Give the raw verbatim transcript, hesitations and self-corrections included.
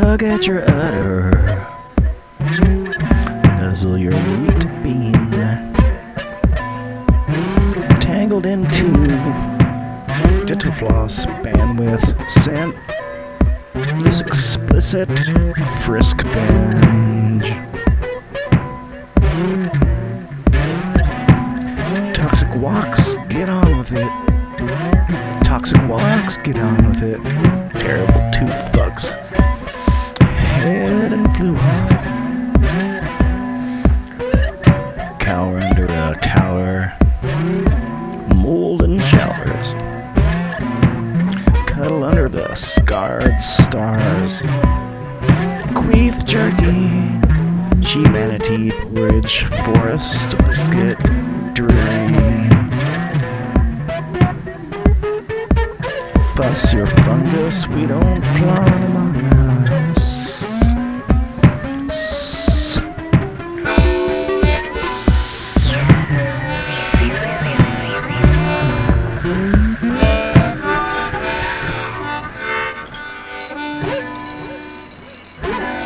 tug at your udder, nuzzle your wheat bean, tangled into dental floss bandwidth sent this explicit frisk binge. Toxic walks, get on with it. Toxic walks, get on with it. Terrible tooth thugs. Head and flew off. Cower under a tower. Mold and showers. Cuddle under the scarred stars. Queef jerky. She manatee porridge. Forest biscuit. Dreary. Fuss your fungus, we don't fly among us. S- S-